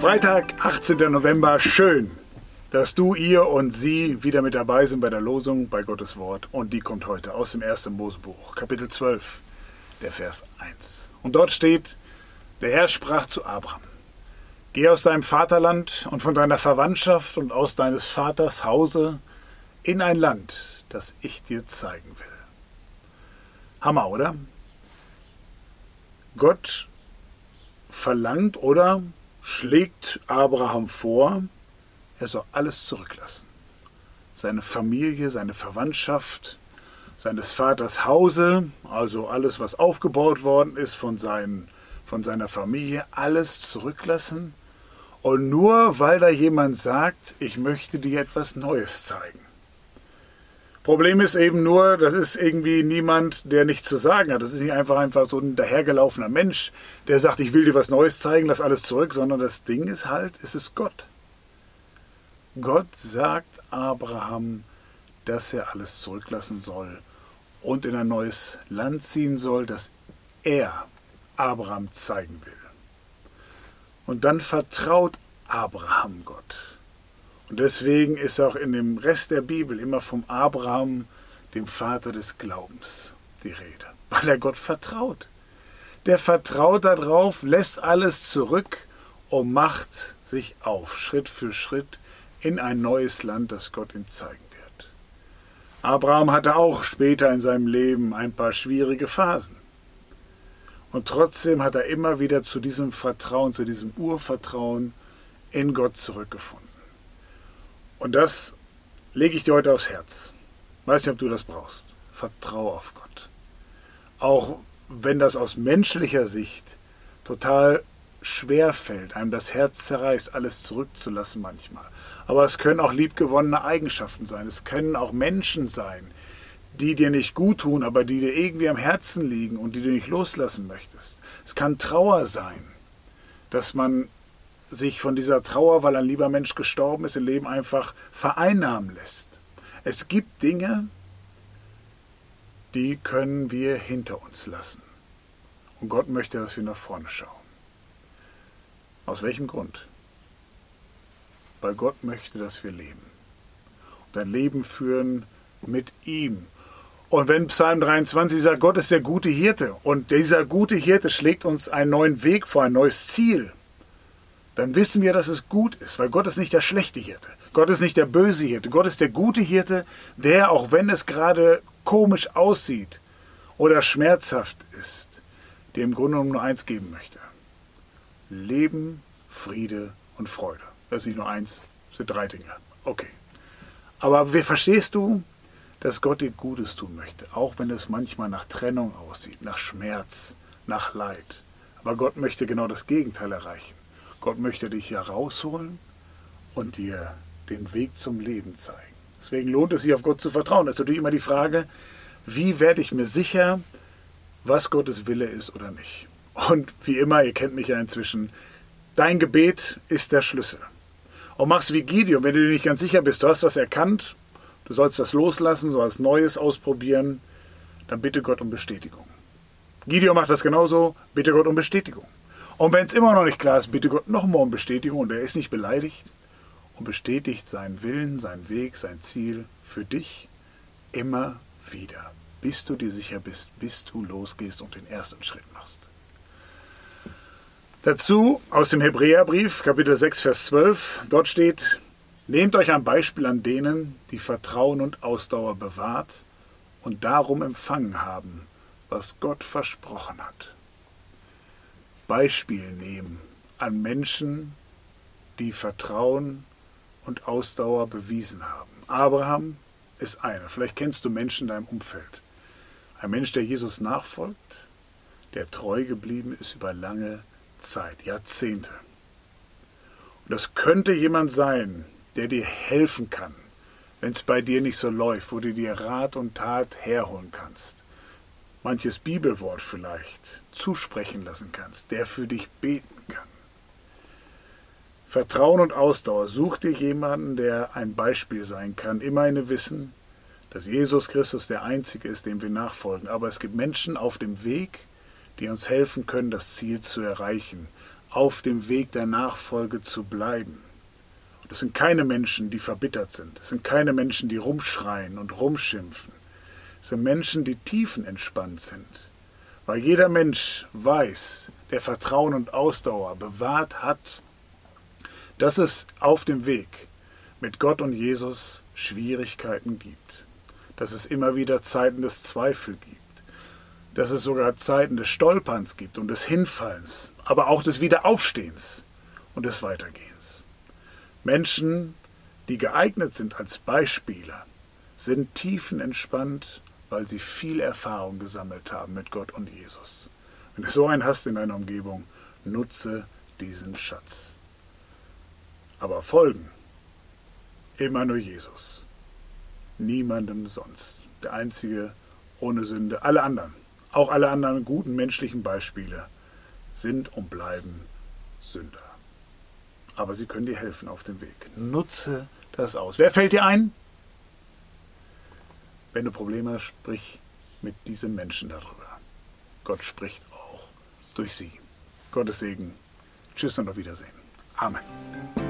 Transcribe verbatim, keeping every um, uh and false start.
Freitag, achtzehnten November, schön, dass du, ihr und sie wieder mit dabei sind bei der Losung bei Gottes Wort. Und die kommt heute aus dem ersten Mosebuch, Kapitel zwölf, der Vers eins. Und dort steht, der Herr sprach zu Abraham: Geh aus deinem Vaterland und von deiner Verwandtschaft und aus deines Vaters Hause in ein Land, das ich dir zeigen will. Hammer, oder? Gott verlangt oder schlägt Abraham vor, er soll alles zurücklassen. Seine Familie, seine Verwandtschaft, seines Vaters Hause, also alles, was aufgebaut worden ist von, seinen, von seiner Familie, alles zurücklassen. Und nur weil da jemand sagt, ich möchte dir etwas Neues zeigen. Problem ist eben nur, das ist irgendwie niemand, der nichts zu sagen hat. Das ist nicht einfach, einfach so ein dahergelaufener Mensch, der sagt, ich will dir was Neues zeigen, lass alles zurück, sondern das Ding ist halt, es ist Gott. Gott sagt Abraham, dass er alles zurücklassen soll und in ein neues Land ziehen soll, das er Abraham zeigen will. Und dann vertraut Abraham Gott. Und deswegen ist auch in dem Rest der Bibel immer vom Abraham, dem Vater des Glaubens, die Rede. Weil er Gott vertraut. Der vertraut darauf, lässt alles zurück und macht sich auf, Schritt für Schritt, in ein neues Land, das Gott ihm zeigen wird. Abraham hatte auch später in seinem Leben ein paar schwierige Phasen. Und trotzdem hat er immer wieder zu diesem Vertrauen, zu diesem Urvertrauen in Gott zurückgefunden. Und das lege ich dir heute aufs Herz. Weiß nicht, ob du das brauchst. Vertraue auf Gott. Auch wenn das aus menschlicher Sicht total schwer fällt, einem das Herz zerreißt, alles zurückzulassen manchmal. Aber es können auch liebgewonnene Eigenschaften sein. Es können auch Menschen sein, die dir nicht gut tun, aber die dir irgendwie am Herzen liegen und die du nicht loslassen möchtest. Es kann Trauer sein, dass man sich von dieser Trauer, weil ein lieber Mensch gestorben ist, im Leben einfach vereinnahmen lässt. Es gibt Dinge, die können wir hinter uns lassen. Und Gott möchte, dass wir nach vorne schauen. Aus welchem Grund? Weil Gott möchte, dass wir leben. Und ein Leben führen mit ihm. Und wenn Psalm dreiundzwanzig sagt, Gott ist der gute Hirte und dieser gute Hirte schlägt uns einen neuen Weg vor, ein neues Ziel, dann wissen wir, dass es gut ist, weil Gott ist nicht der schlechte Hirte. Gott ist nicht der böse Hirte. Gott ist der gute Hirte, der, auch wenn es gerade komisch aussieht oder schmerzhaft ist, dir im Grunde genommen nur eins geben möchte. Leben, Friede und Freude. Das ist nicht nur eins, das sind drei Dinge. Okay. Aber wie verstehst du, dass Gott dir Gutes tun möchte, auch wenn es manchmal nach Trennung aussieht, nach Schmerz, nach Leid. Aber Gott möchte genau das Gegenteil erreichen. Gott möchte dich hier rausholen und dir den Weg zum Leben zeigen. Deswegen lohnt es sich, auf Gott zu vertrauen. Das ist natürlich immer die Frage, wie werde ich mir sicher, was Gottes Wille ist oder nicht. Und wie immer, ihr kennt mich ja inzwischen, dein Gebet ist der Schlüssel. Und mach's wie Gideon, wenn du dir nicht ganz sicher bist, du hast was erkannt, du sollst was loslassen, sollst Neues ausprobieren, dann bitte Gott um Bestätigung. Gideon macht das genauso, bitte Gott um Bestätigung. Und wenn es immer noch nicht klar ist, bitte Gott nochmal um Bestätigung und er ist nicht beleidigt und bestätigt seinen Willen, seinen Weg, sein Ziel für dich immer wieder, bis du dir sicher bist, bis du losgehst und den ersten Schritt machst. Dazu aus dem Hebräerbrief, Kapitel sechs, Vers zwölf, dort steht: Nehmt euch ein Beispiel an denen, die Vertrauen und Ausdauer bewahrt und darum empfangen haben, was Gott versprochen hat. Beispiel nehmen an Menschen, die Vertrauen und Ausdauer bewiesen haben. Abraham ist einer. Vielleicht kennst du Menschen in deinem Umfeld. Ein Mensch, der Jesus nachfolgt, der treu geblieben ist über lange Zeit, Jahrzehnte. Und das könnte jemand sein, der dir helfen kann, wenn es bei dir nicht so läuft, wo du dir Rat und Tat herholen kannst. Manches Bibelwort vielleicht zusprechen lassen kannst, der für dich beten kann. Vertrauen und Ausdauer. Such dir jemanden, der ein Beispiel sein kann. Immerhin wissen, dass Jesus Christus der Einzige ist, dem wir nachfolgen. Aber es gibt Menschen auf dem Weg, die uns helfen können, das Ziel zu erreichen. auf dem Weg der Nachfolge zu bleiben. Und es sind keine Menschen, die verbittert sind. Es sind keine Menschen, die rumschreien und rumschimpfen. Es sind Menschen, die tiefenentspannt sind. Weil jeder Mensch weiß, der Vertrauen und Ausdauer bewahrt hat, dass es auf dem Weg mit Gott und Jesus Schwierigkeiten gibt. Dass es immer wieder Zeiten des Zweifels gibt. Dass es sogar Zeiten des Stolperns gibt und des Hinfallens, aber auch des Wiederaufstehens und des Weitergehens. Menschen, die geeignet sind als Beispiele, sind tiefenentspannt, weil sie viel Erfahrung gesammelt haben mit Gott und Jesus. Wenn du so einen hast in deiner Umgebung, nutze diesen Schatz. Aber folgen immer nur Jesus. Niemandem sonst. Der Einzige ohne Sünde. Alle anderen, auch alle anderen guten menschlichen Beispiele, sind und bleiben Sünder. Aber sie können dir helfen auf dem Weg. Nutze das aus. Wer fällt dir ein? Wenn du Probleme hast, sprich mit diesem Menschen darüber. Gott spricht auch durch sie. Gottes Segen. Tschüss und auf Wiedersehen. Amen.